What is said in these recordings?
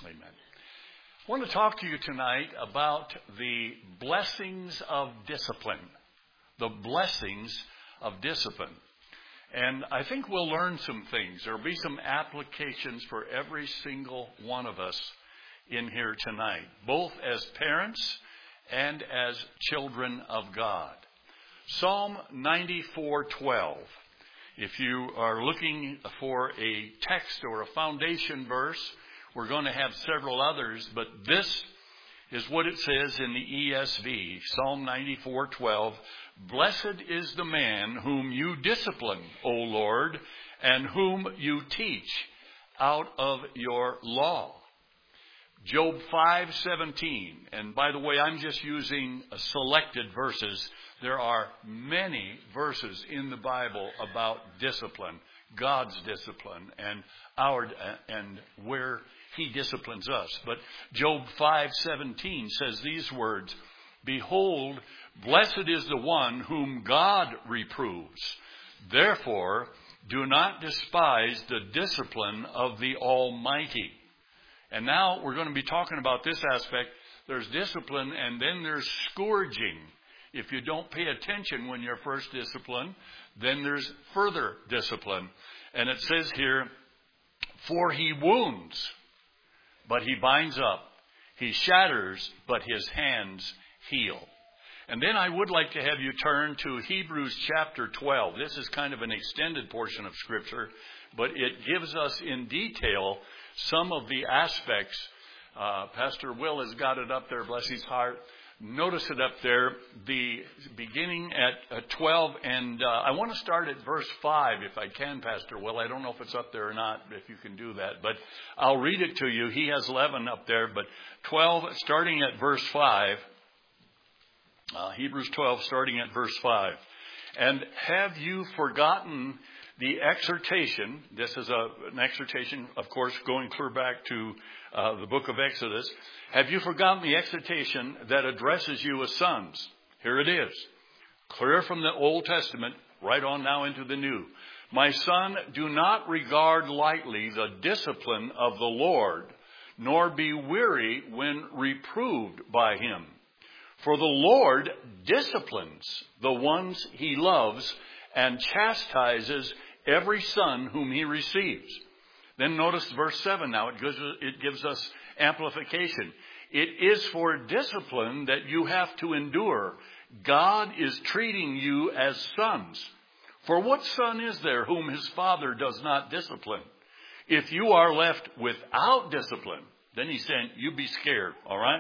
Amen. I want to talk to you tonight about the blessings of discipline. The blessings of discipline. And I think we'll learn some things. There will be some applications for every single one of us in here tonight, both as parents and as children of God. Psalm 94:12. If you are looking for a text or a foundation verse, we're going to have several others, but this is what it says in the ESV, Psalm 94:12. Blessed is the man whom you discipline, O Lord, and whom you teach out of your law. Job 5:17, and by the way, I'm just using selected verses. There are many verses in the Bible about discipline, God's discipline, and where He disciplines us. But Job 5:17 says these words, Behold, blessed is the one whom God reproves. Therefore, do not despise the discipline of the Almighty. And now we're going to be talking about this aspect. There's discipline and then there's scourging. If you don't pay attention when you're first disciplined, then there's further discipline. And it says here, For he wounds, but he binds up. He shatters, but his hands heal. And then I would like to have you turn to Hebrews chapter 12. This is kind of an extended portion of Scripture, but it gives us in detail some of the aspects. Pastor Will has got it up there, bless his heart. Notice it up there, the beginning at 12, and I want to start at verse 5 if I can, Pastor Will. I don't know if it's up there or not, if you can do that, but I'll read it to you. He has 11 up there, but 12, starting at verse 5, Hebrews 12, starting at verse 5. And have you forgotten the exhortation? This is an exhortation, of course, going clear back to the book of Exodus. Have you forgotten the exhortation that addresses you as sons? Here it is. Clear from the Old Testament, right on now into the New. My son, do not regard lightly the discipline of the Lord, nor be weary when reproved by him. For the Lord disciplines the ones he loves and chastises every son whom he receives. Then notice verse 7 now. It gives us amplification. It is for discipline that you have to endure. God is treating you as sons. For what son is there whom his father does not discipline? If you are left without discipline, then he's saying, you be scared, all right?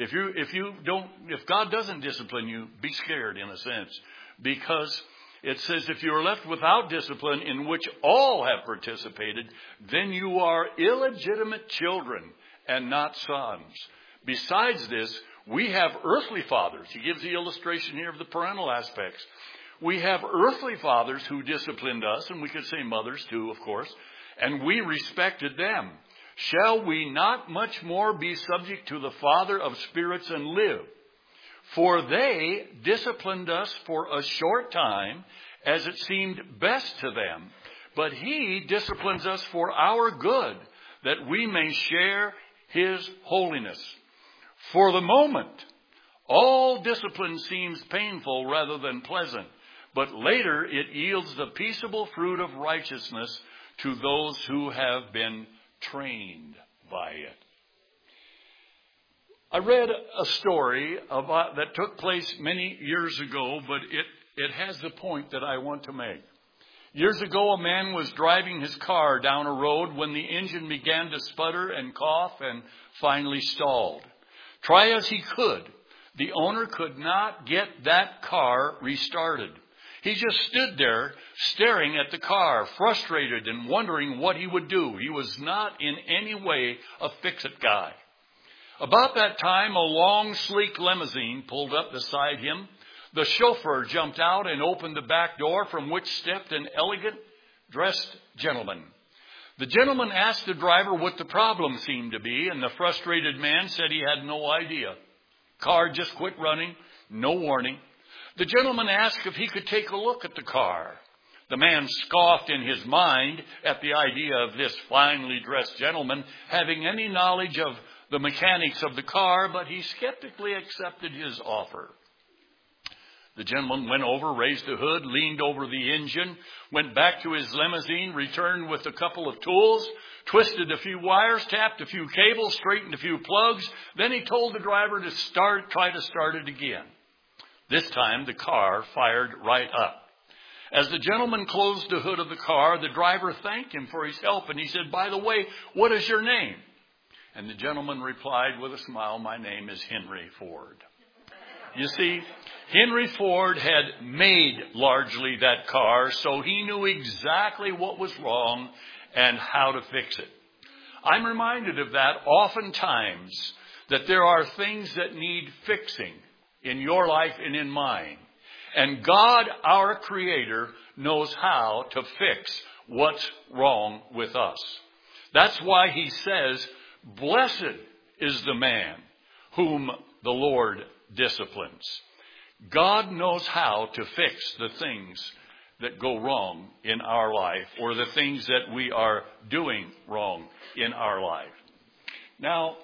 If God doesn't discipline you, be scared in a sense. Because it says, if you are left without discipline in which all have participated, then you are illegitimate children and not sons. Besides this, we have earthly fathers. He gives the illustration here of the parental aspects. We have earthly fathers who disciplined us, and we could say mothers too, of course, and we respected them. Shall we not much more be subject to the Father of spirits and live? For they disciplined us for a short time, as it seemed best to them. But he disciplines us for our good, that we may share his holiness. For the moment, all discipline seems painful rather than pleasant, but later it yields the peaceable fruit of righteousness to those who have been trained by it. I read a story that took place many years ago, but it has the point that I want to make. Years ago, a man was driving his car down a road when the engine began to sputter and cough and finally stalled. Try as he could, the owner could not get that car restarted. He just stood there staring at the car, frustrated and wondering what he would do. He was not in any way a fix-it guy. About that time, a long, sleek limousine pulled up beside him. The chauffeur jumped out and opened the back door, from which stepped an elegant, dressed gentleman. The gentleman asked the driver what the problem seemed to be, and the frustrated man said he had no idea. Car just quit running, no warning. The gentleman asked if he could take a look at the car. The man scoffed in his mind at the idea of this finely dressed gentleman having any knowledge of the mechanics of the car, but he skeptically accepted his offer. The gentleman went over, raised the hood, leaned over the engine, went back to his limousine, returned with a couple of tools, twisted a few wires, tapped a few cables, straightened a few plugs. Then he told the driver to try to start it again. This time the car fired right up. As the gentleman closed the hood of the car, the driver thanked him for his help, and he said, "By the way, what is your name?" And the gentleman replied with a smile, "My name is Henry Ford." You see, Henry Ford had made largely that car, so he knew exactly what was wrong and how to fix it. I'm reminded of that oftentimes, that there are things that need fixing in your life and in mine. And God, our Creator, knows how to fix what's wrong with us. That's why he says, "Blessed is the man whom the Lord disciplines." God knows how to fix the things that go wrong in our life, or the things that we are doing wrong in our life. Now,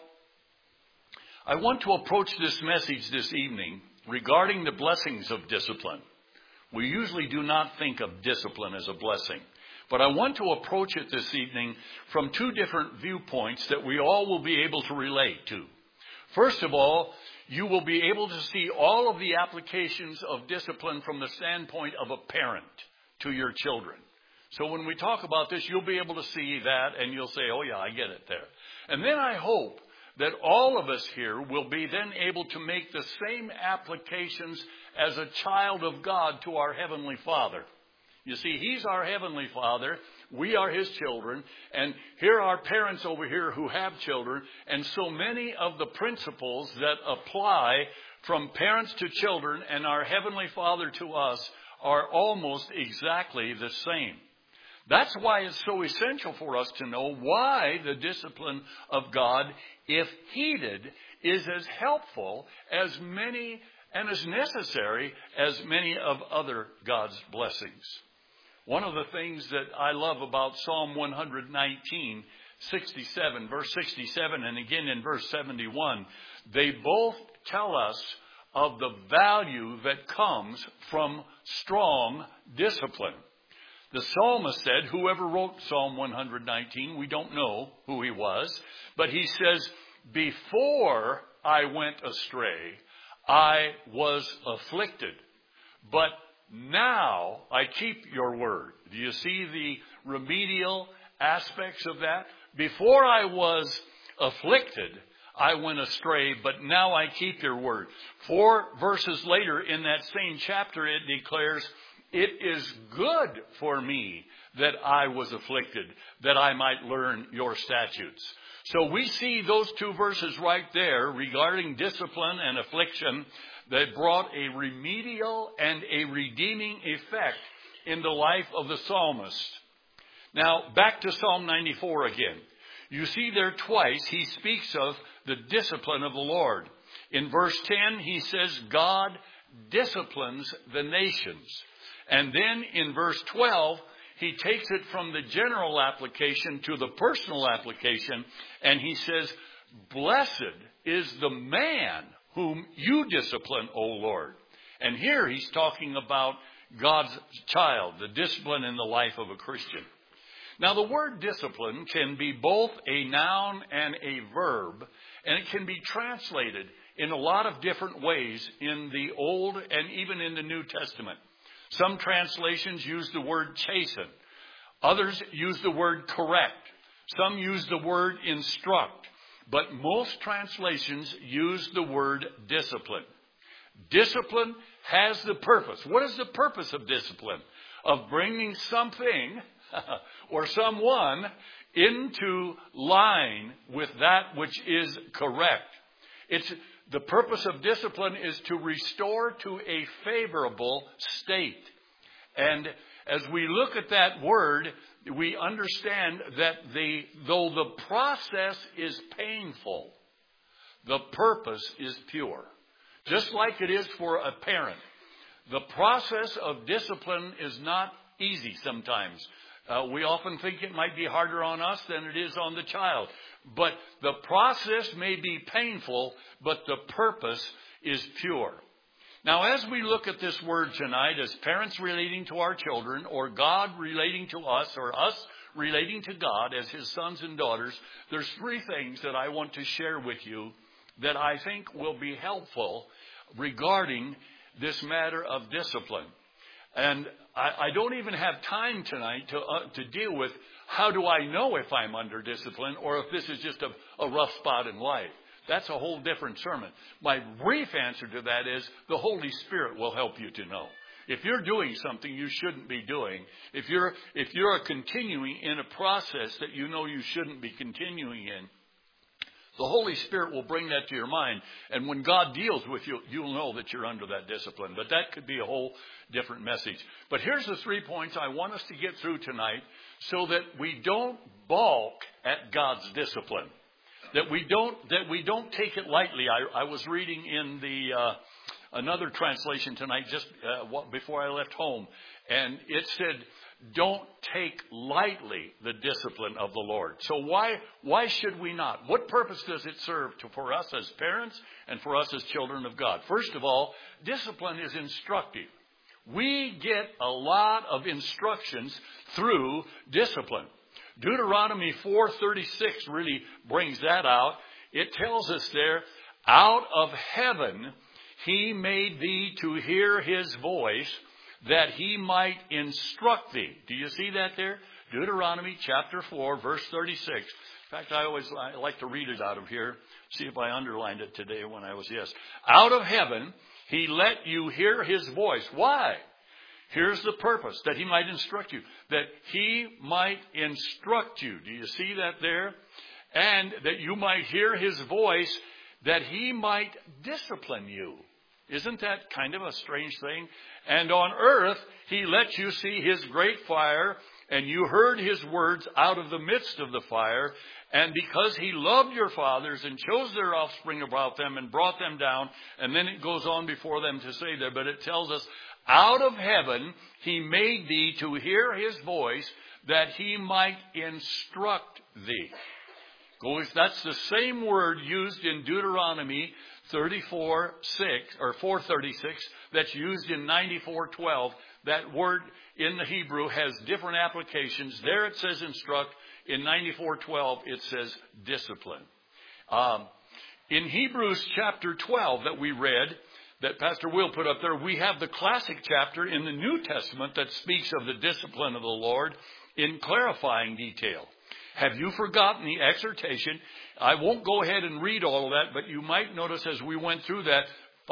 I want to approach this message this evening regarding the blessings of discipline. We usually do not think of discipline as a blessing, but I want to approach it this evening from two different viewpoints that we all will be able to relate to. First of all, you will be able to see all of the applications of discipline from the standpoint of a parent to your children. So when we talk about this, you'll be able to see that and you'll say, "Oh yeah, I get it there." And then I hope that all of us here will be then able to make the same applications as a child of God to our Heavenly Father. You see, He's our Heavenly Father. We are His children. And here are parents over here who have children. And so many of the principles that apply from parents to children and our Heavenly Father to us are almost exactly the same. That's why it's so essential for us to know why the discipline of God, if heeded, is as helpful as many and as necessary as many of other God's blessings. One of the things that I love about Psalm 119, 67, verse 67, and again in verse 71, they both tell us of the value that comes from strong discipline. The psalmist said, whoever wrote Psalm 119, we don't know who he was, but he says, "Before I went astray, I was afflicted, but now I keep your word." Do you see the remedial aspects of that? Before I was afflicted, I went astray, but now I keep your word. 4 verses later in that same chapter, it declares, "It is good for me that I was afflicted, that I might learn your statutes." So we see those two verses right there regarding discipline and affliction that brought a remedial and a redeeming effect in the life of the psalmist. Now, back to Psalm 94 again. You see there twice he speaks of the discipline of the Lord. In verse 10, he says, God disciplines the nations. And then in verse 12, he takes it from the general application to the personal application, and he says, "Blessed is the man whom you discipline, O Lord." And here he's talking about God's child, the discipline in the life of a Christian. Now, the word discipline can be both a noun and a verb, and it can be translated in a lot of different ways in the Old and even in the New Testament. Some translations use the word chasten. Others use the word correct. Some use the word instruct. But most translations use the word discipline. Discipline has the purpose. What is the purpose of discipline? Of bringing something or someone into line with that which is correct. The purpose of discipline is to restore to a favorable state. And as we look at that word, we understand that though the process is painful, the purpose is pure. Just like it is for a parent. The process of discipline is not easy sometimes. We often think it might be harder on us than it is on the child. But the process may be painful, but the purpose is pure. Now, as we look at this word tonight, as parents relating to our children, or God relating to us, or us relating to God as his sons and daughters, there's three things that I want to share with you that I think will be helpful regarding this matter of discipline. And I don't even have time tonight to deal with how do I know if I'm under discipline or if this is just a rough spot in life. That's a whole different sermon. My brief answer to that is the Holy Spirit will help you to know. If you're doing something you shouldn't be doing, if you're continuing in a process that you know you shouldn't be continuing in, the Holy Spirit will bring that to your mind. And when God deals with you, you'll know that you're under that discipline. But that could be a whole different message. But here's the 3 points I want us to get through tonight so that we don't balk at God's discipline. That we don't take it lightly. I was reading in the another translation tonight just before I left home. And it said, don't take lightly the discipline of the Lord. So why should we not? What purpose does it serve for us as parents and for us as children of God? First of all, discipline is instructive. We get a lot of instructions through discipline. Deuteronomy 4:36 really brings that out. It tells us there, out of heaven he made thee to hear his voice, that he might instruct thee. Do you see that there? Deuteronomy chapter 4, verse 36. In fact, I like to read it out of here. See if I underlined it today when I was, yes. Out of heaven, he let you hear his voice. Why? Here's the purpose, that he might instruct you. That he might instruct you. Do you see that there? And that you might hear his voice, that he might discipline you. Isn't that kind of a strange thing? And on earth, he let you see his great fire, and you heard his words out of the midst of the fire. And because he loved your fathers and chose their offspring about them and brought them down, and then it goes on before them to say there, but it tells us, out of heaven he made thee to hear his voice, that he might instruct thee. That's the same word used in Deuteronomy 34:6 or 4:36 that's used in 94:12. That word in the Hebrew has different applications. There it says instruct. In 94:12 it says discipline. In Hebrews chapter 12 that we read, that Pastor Will put up there, we have the classic chapter in the New Testament that speaks of the discipline of the Lord in clarifying detail. Have you forgotten the exhortation? I won't go ahead and read all of that, but you might notice as we went through that,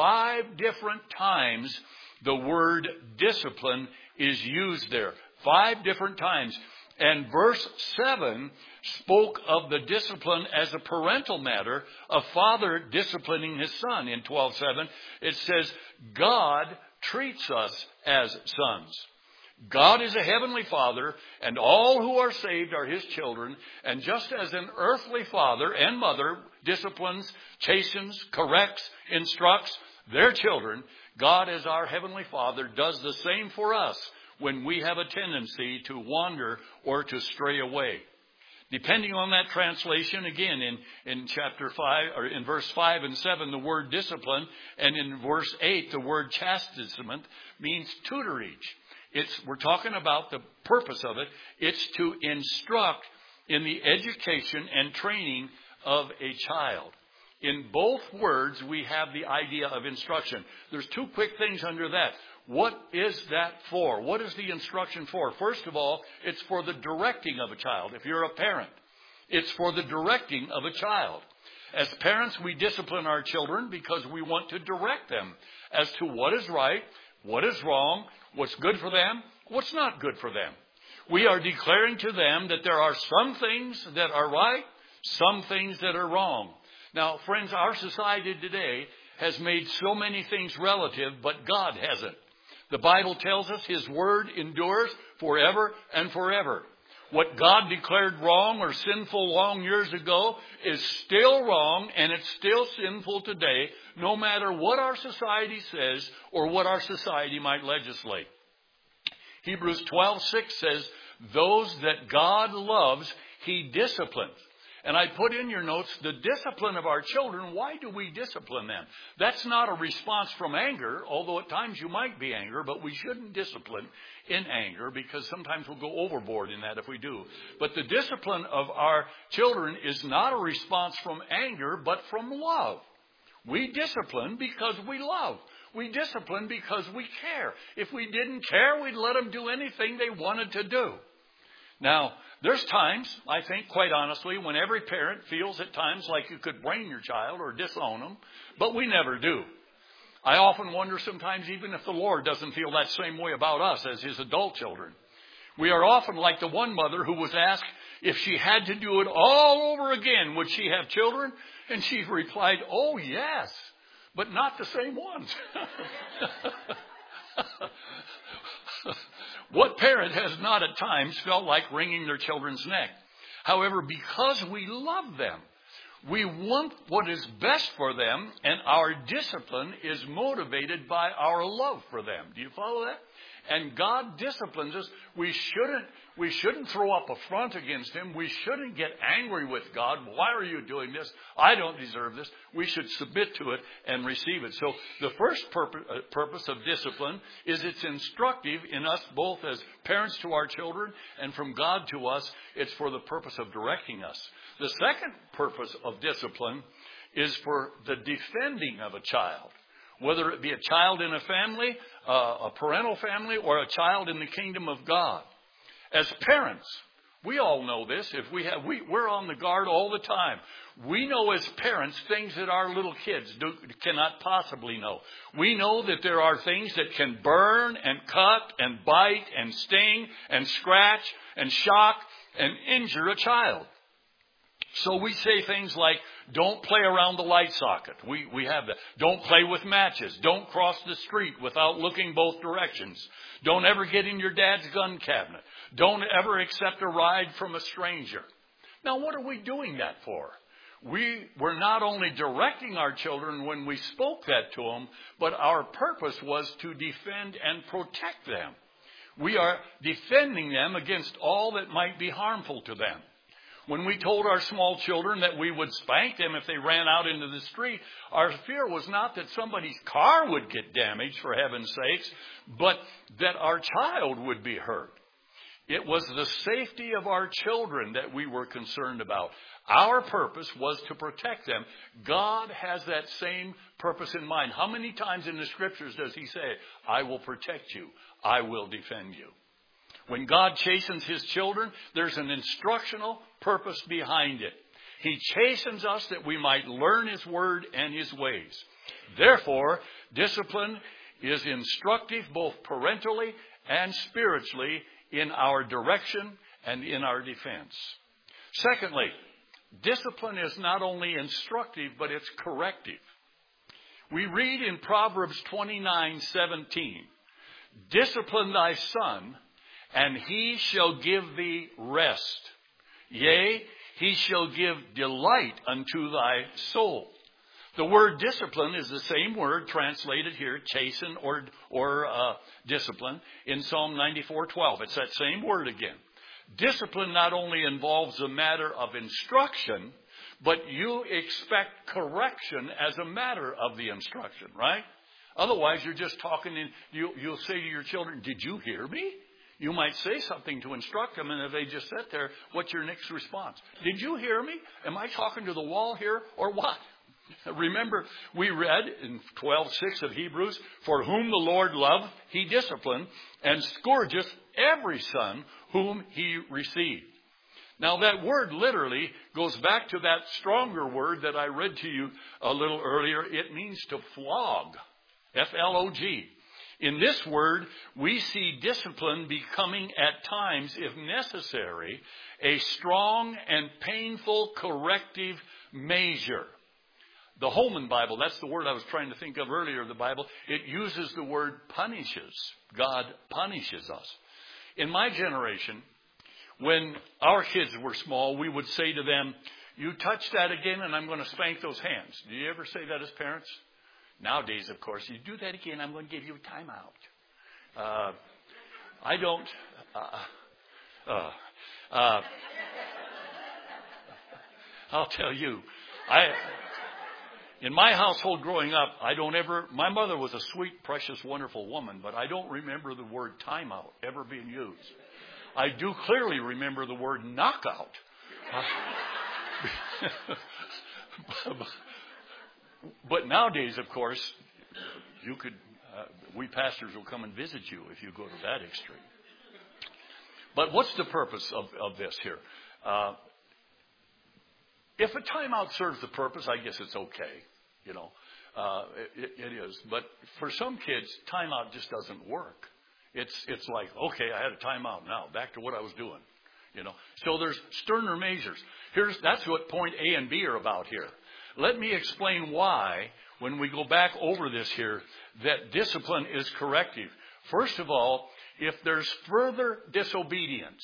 5 different times the word discipline is used there. 5 different times. And verse 7 spoke of the discipline as a parental matter, a father disciplining his son. In 12:7, it says, God treats us as sons. God is a heavenly father, and all who are saved are his children. And just as an earthly father and mother disciplines, chastens, corrects, instructs their children, God as our heavenly father does the same for us when we have a tendency to wander or to stray away. Depending on that translation, again, in chapter 5, or in verse 5 and 7, the word discipline, and in verse 8, the word chastisement means tutorage. We're talking about the purpose of it. It's to instruct in the education and training of a child. In both words, we have the idea of instruction. There's 2 quick things under that. What is that for? What is the instruction for? First of all, it's for the directing of a child. If you're a parent, it's for the directing of a child. As parents, we discipline our children because we want to direct them as to what is right, what is wrong, what's good for them, what's not good for them. We are declaring to them that there are some things that are right, some things that are wrong. Now, friends, our society today has made so many things relative, but God hasn't. The Bible tells us his word endures forever and forever. What God declared wrong or sinful long years ago is still wrong, and it's still sinful today, no matter what our society says or what our society might legislate. Hebrews 12:6 says, those that God loves, He disciplines. And I put in your notes, the discipline of our children, why do we discipline them? That's not a response from anger, although at times you might be angry, but we shouldn't discipline in anger because sometimes we'll go overboard in that if we do. But the discipline of our children is not a response from anger, but from love. We discipline because we love. We discipline because we care. If we didn't care, we'd let them do anything they wanted to do. Now, there's times, I think, quite honestly, when every parent feels at times like you could brain your child or disown them, but we never do. I often wonder sometimes even if the Lord doesn't feel that same way about us as His adult children. We are often like the one mother who was asked if she had to do it all over again, would she have children? And she replied, oh, yes, but not the same ones. What parent has not at times felt like wringing their children's neck? However, because we love them, we want what is best for them, and our discipline is motivated by our love for them. Do you follow that? And God disciplines us. We shouldn't throw up a front against Him. We shouldn't get angry with God. Why are you doing this? I don't deserve this. We should submit to it and receive it. So the first purpose of discipline is it's instructive in us both as parents to our children and from God to us. It's for the purpose of directing us. The second purpose of discipline is for the defending of a child. Whether it be a child in a family, a parental family, or a child in the kingdom of God. As parents, we all know this. We're on the guard all the time. We know as parents things that our little kids cannot possibly know. We know that there are things that can burn and cut and bite and sting and scratch and shock and injure a child. So we say things like, don't play around the light socket. We have that. Don't play with matches. Don't cross the street without looking both directions. Don't ever get in your dad's gun cabinet. Don't ever accept a ride from a stranger. Now, what are we doing that for? We're not only directing our children when we spoke that to them, but our purpose was to defend and protect them. We are defending them against all that might be harmful to them. When we told our small children that we would spank them if they ran out into the street, our fear was not that somebody's car would get damaged, for heaven's sakes, but that our child would be hurt. It was the safety of our children that we were concerned about. Our purpose was to protect them. God has that same purpose in mind. How many times in the Scriptures does He say, I will protect you, I will defend you? When God chastens His children, there's an instructional purpose behind it. He chastens us that we might learn His word and His ways. Therefore, discipline is instructive both parentally and spiritually in our direction and in our defense. Secondly, discipline is not only instructive, but it's corrective. We read in Proverbs 29:17, discipline thy son, and he shall give thee rest. Yea, he shall give delight unto thy soul. The word discipline is the same word translated here, chasten or discipline, in Psalm 94:12. It's that same word again. Discipline not only involves a matter of instruction, but you expect correction as a matter of the instruction, right? Otherwise, you're just talking, and you'll say to your children, did you hear me? You might say something to instruct them, and if they just sit there, what's your next response? Did you hear me? Am I talking to the wall here, or what? Remember, we read in 12:6 of Hebrews, for whom the Lord loveth, He disciplined, and scourgeth every son whom He received. Now, that word literally goes back to that stronger word that I read to you a little earlier. It means to flog, F-L-O-G. In this word, we see discipline becoming at times, if necessary, a strong and painful corrective measure. The Holman Bible, that's the word I was trying to think of earlier, the Bible, it uses the word punishes. God punishes us. In my generation, when our kids were small, we would say to them, you touch that again and I'm going to spank those hands. Do you ever say that as parents? Nowadays, of course, you do that again, I'm going to give you a timeout. I don't. I'll tell you, in my household growing up, my mother was a sweet, precious, wonderful woman, but I don't remember the word timeout ever being used. I do clearly remember the word knockout. But nowadays, of course, we pastors will come and visit you if you go to that extreme. But what's the purpose of this here? If a timeout serves the purpose, I guess it's okay. It is. But for some kids, timeout just doesn't work. It's like, okay, I had a timeout now, back to what I was doing. So there's sterner measures. That's what point A and B are about here. Let me explain why, when we go back over this here, that discipline is corrective. First of all, if there's further disobedience,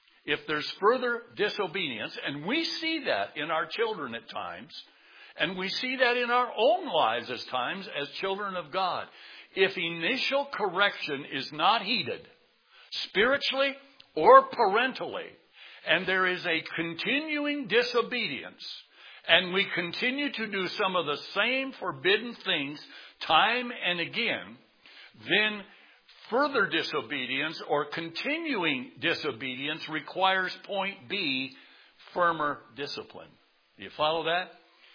and we see that in our children at times, and we see that in our own lives as times as children of God, if initial correction is not heeded, spiritually or parentally, and there is a continuing disobedience, and we continue to do some of the same forbidden things time and again, then further disobedience or continuing disobedience requires point B, firmer discipline. Do you follow that?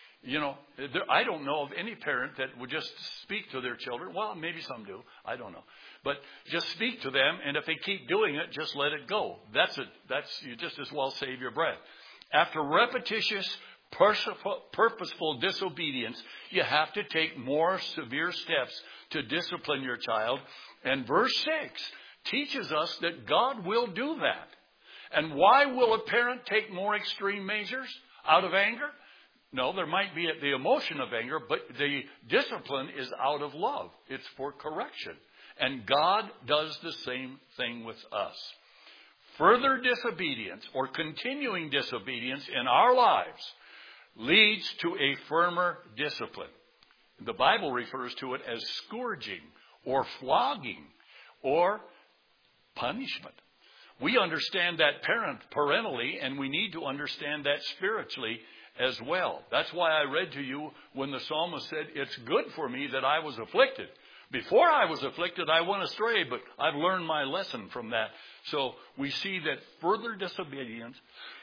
I don't know of any parent that would just speak to their children. Well, maybe some do. I don't know. But just speak to them, and if they keep doing it, just let it go. You just as well save your breath. After repetitious, purposeful disobedience, you have to take more severe steps to discipline your child. And verse 6 teaches us that God will do that. And why will a parent take more extreme measures? Out of anger? No, there might be the emotion of anger, but the discipline is out of love. It's for correction. And God does the same thing with us. Further disobedience or continuing disobedience in our lives leads to a firmer discipline. The Bible refers to it as scourging or flogging or punishment. We understand that parentally, and we need to understand that spiritually as well. That's why I read to you when the psalmist said, it's good for me that I was afflicted. Before I was afflicted, I went astray, but I've learned my lesson from that. So we see that further disobedience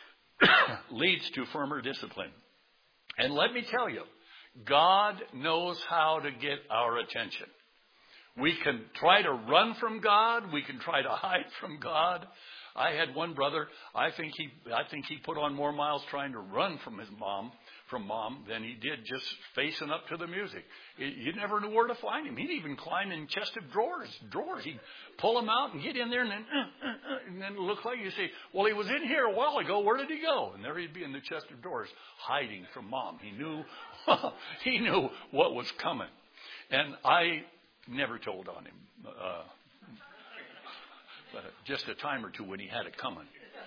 leads to firmer discipline. And let me tell you, God knows how to get our attention. We can try to run from God. We can try to hide from God. I had one brother, I think he put on more miles trying to run from mom than he did just facing up to the music. You never knew where to find him. He'd even climb in chest of drawers. He'd pull them out and get in there and then it looked like you say, well, he was in here a while ago. Where did he go? And there he'd be in the chest of drawers hiding from mom. He knew what was coming. And I never told on him. But just a time or two when he had it coming.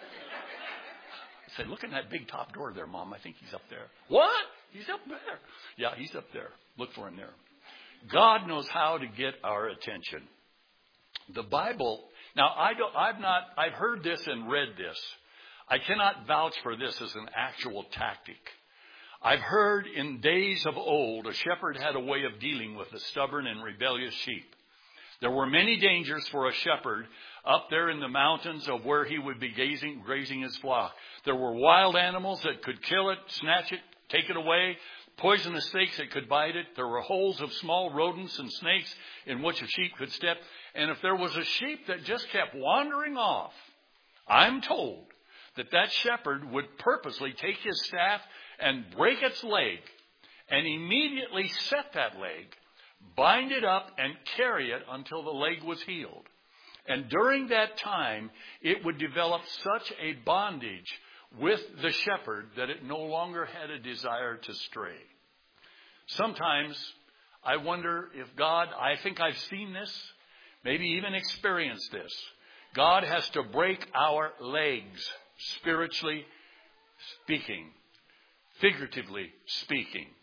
I said, look in that big top door there, Mom. I think he's up there. What? He's up there. Yeah, he's up there. Look for him there. God knows how to get our attention. The Bible, now I've heard this and read this. I cannot vouch for this as an actual tactic. I've heard in days of old, a shepherd had a way of dealing with the stubborn and rebellious sheep. There were many dangers for a shepherd up there in the mountains of where he would be grazing his flock. There were wild animals that could kill it, snatch it, take it away, poisonous snakes that could bite it. There were holes of small rodents and snakes in which a sheep could step. And if there was a sheep that just kept wandering off, I'm told that shepherd would purposely take his staff and break its leg and immediately set that leg, bind it up, and carry it until the leg was healed. And during that time, it would develop such a bondage with the shepherd that it no longer had a desire to stray. Sometimes I wonder if God, I think I've seen this, maybe even experienced this. God has to break our legs, spiritually speaking, figuratively speaking.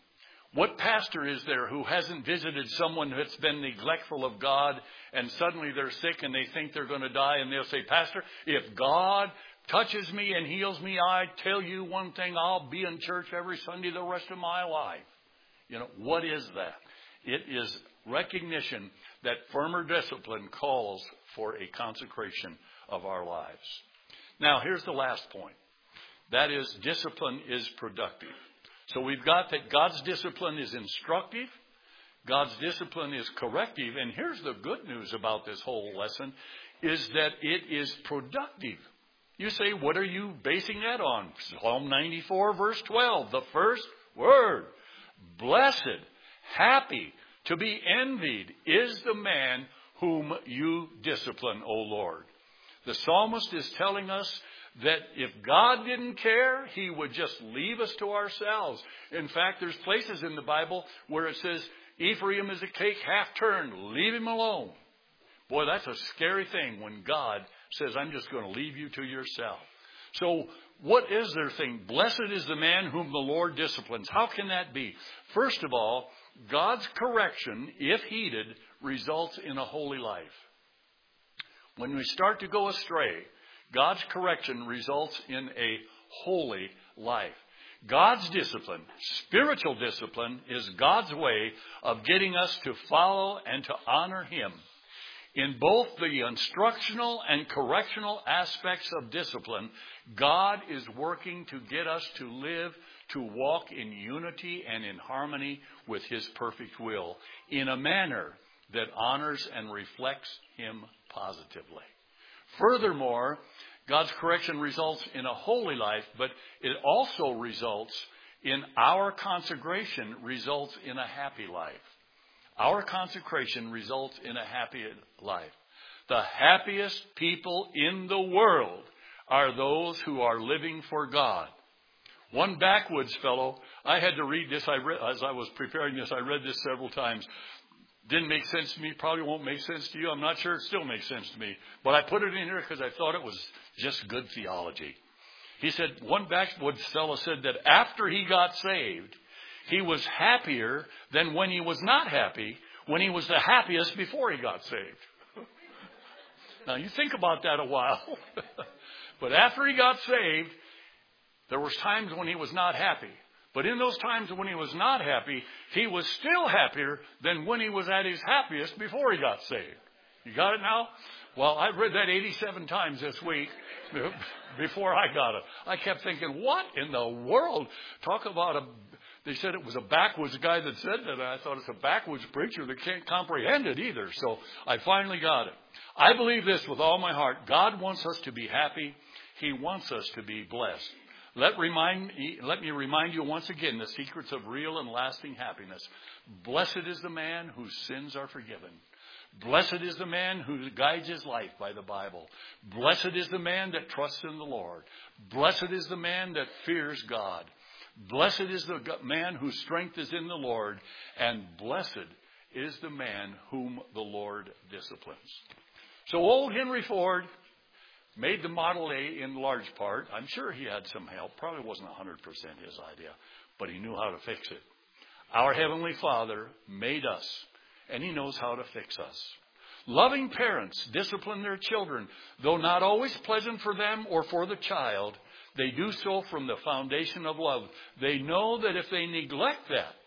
What pastor is there who hasn't visited someone that's been neglectful of God and suddenly they're sick and they think they're going to die and they'll say, Pastor, if God touches me and heals me, I tell you one thing, I'll be in church every Sunday the rest of my life. You know, what is that? It is recognition that firmer discipline calls for a consecration of our lives. Now, here's the last point. That is, discipline is productive. So we've got that God's discipline is instructive. God's discipline is corrective. And here's the good news about this whole lesson, is that it is productive. You say, what are you basing that on? Psalm 94, verse 12, the first word. Blessed, happy, to be envied is the man whom you discipline, O Lord. The psalmist is telling us that if God didn't care, he would just leave us to ourselves. In fact, there's places in the Bible where it says, Ephraim is a cake half turned, leave him alone. Boy, that's a scary thing when God says, I'm just going to leave you to yourself. So what is their thing? Blessed is the man whom the Lord disciplines. How can that be? First of all, God's correction, if heeded, results in a holy life. When we start to go astray, God's correction results in a holy life. God's discipline, spiritual discipline, is God's way of getting us to follow and to honor Him. In both the instructional and correctional aspects of discipline, God is working to get us to live, to walk in unity and in harmony with His perfect will, in a manner that honors and reflects Him positively. Furthermore, God's correction results in a holy life, but it also results in our consecration results in a happy life. Our consecration results in a happy life. The happiest people in the world are those who are living for God. One backwoods fellow, I had to read this. As I was preparing this, I read this several times. Didn't make sense to me. Probably won't make sense to you. I'm not sure it still makes sense to me. But I put it in here because I thought it was just good theology. He said, one backwoods fellow said that after he got saved, he was happier than when he was not happy, when he was the happiest before he got saved. Now, you think about that a while. But after he got saved, there was times when he was not happy. But in those times when he was not happy, he was still happier than when he was at his happiest before he got saved. You got it now? Well, I've read that 87 times this week before I got it. I kept thinking, what in the world? Talk about they said it was a backwoods guy that said that. And I thought it's a backwoods preacher that can't comprehend it either. So I finally got it. I believe this with all my heart. God wants us to be happy. He wants us to be blessed. Let me remind you once again the secrets of real and lasting happiness. Blessed is the man whose sins are forgiven. Blessed is the man who guides his life by the Bible. Blessed is the man that trusts in the Lord. Blessed is the man that fears God. Blessed is the man whose strength is in the Lord. And blessed is the man whom the Lord disciplines. So old Henry Ford made the Model A in large part. I'm sure he had some help. Probably wasn't 100% his idea, but he knew how to fix it. Our Heavenly Father made us, and He knows how to fix us. Loving parents discipline their children, though not always pleasant for them or for the child. They do so from the foundation of love. They know that if they neglect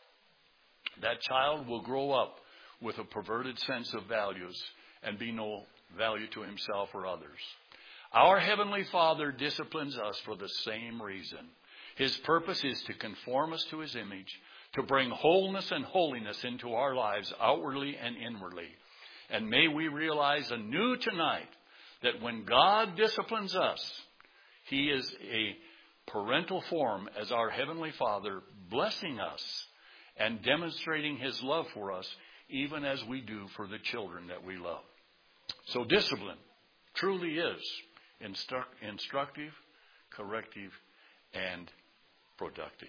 that child will grow up with a perverted sense of values and be no value to himself or others. Our Heavenly Father disciplines us for the same reason. His purpose is to conform us to His image, to bring wholeness and holiness into our lives outwardly and inwardly. And may we realize anew tonight that when God disciplines us, He is a parental form as our Heavenly Father, blessing us and demonstrating His love for us, even as we do for the children that we love. So discipline truly is instructive, corrective, and productive.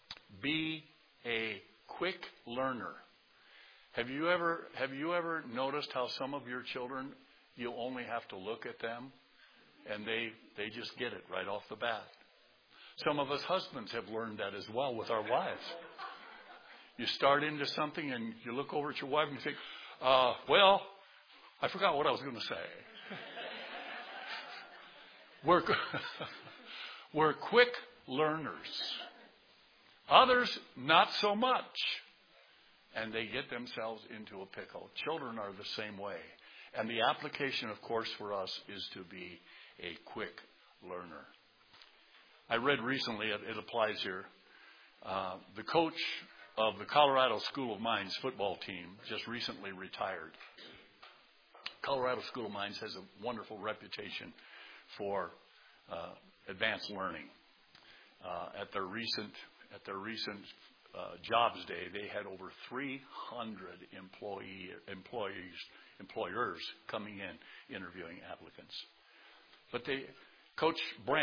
Be a quick learner. Have you ever noticed how some of your children, you only have to look at them and they just get it right off the bat? Some of us husbands have learned that as well with our wives. You start into something and you look over at your wife and you think, well, I forgot what I was going to say. We're quick learners. Others, not so much. And they get themselves into a pickle. Children are the same way. And the application, of course, for us is to be a quick learner. I read recently, it applies here, the coach of the Colorado School of Mines football team just recently retired. Colorado School of Mines has a wonderful reputation for advanced learning. At their recent Jobs Day, they had over 300 employers coming in interviewing applicants. But Coach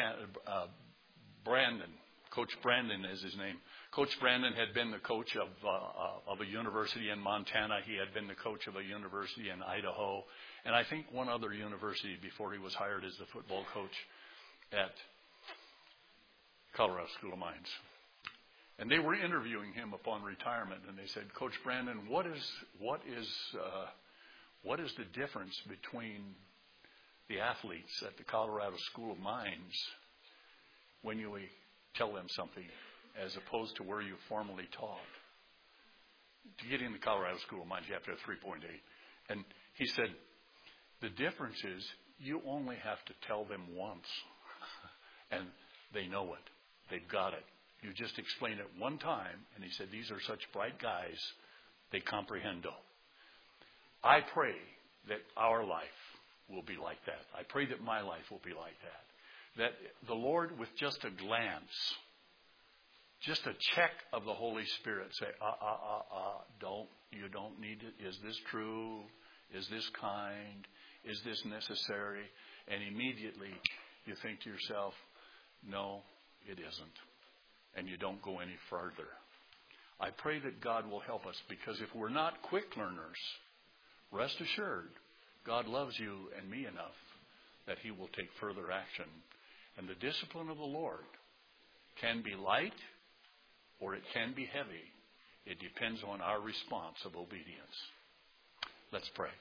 Brandon is his name. Coach Brandon had been the coach of a university in Montana. He had been the coach of a university in Idaho, and I think one other university before he was hired as the football coach at Colorado School of Mines. And they were interviewing him upon retirement, and they said, Coach Brandon, what is the difference between the athletes at the Colorado School of Mines when you tell them something as opposed to where you formally taught? To get in the Colorado School of Mines, you have to have 3.8. And he said, the difference is you only have to tell them once, and they know it. They've got it. You just explain it one time, and he said, these are such bright guys, they comprehendo. I pray that our life will be like that. I pray that my life will be like that. That the Lord, with just a glance, just a check of the Holy Spirit, say, you don't need it. Is this true? Is this kind? Is this necessary? And immediately you think to yourself, no, it isn't. And you don't go any further. I pray that God will help us, because if we're not quick learners, rest assured, God loves you and me enough that He will take further action. And the discipline of the Lord can be light or it can be heavy. It depends on our response of obedience. Let's pray.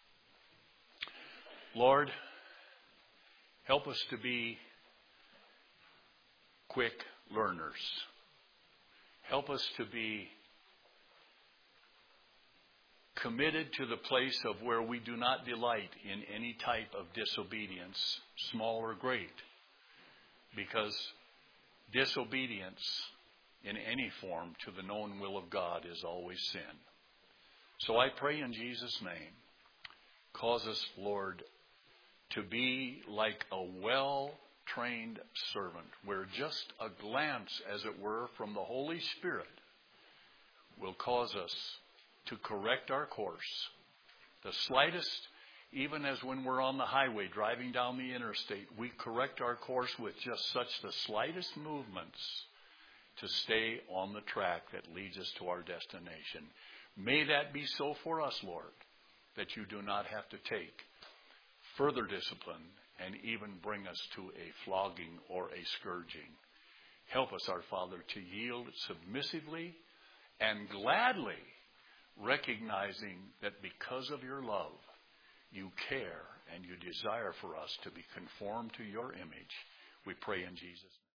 Lord, help us to be quick learners. Help us to be committed to the place of where we do not delight in any type of disobedience, small or great, because disobedience in any form to the known will of God is always sin. So I pray in Jesus' name, cause us, Lord, to be like a well-trained servant, where just a glance, as it were, from the Holy Spirit will cause us to correct our course. The slightest, even as when we're on the highway driving down the interstate, we correct our course with just such the slightest movements to stay on the track that leads us to our destination. May that be so for us, Lord, that you do not have to take further discipline and even bring us to a flogging or a scourging. Help us, our Father, to yield submissively and gladly, recognizing that because of your love, you care and you desire for us to be conformed to your image. We pray in Jesus' name.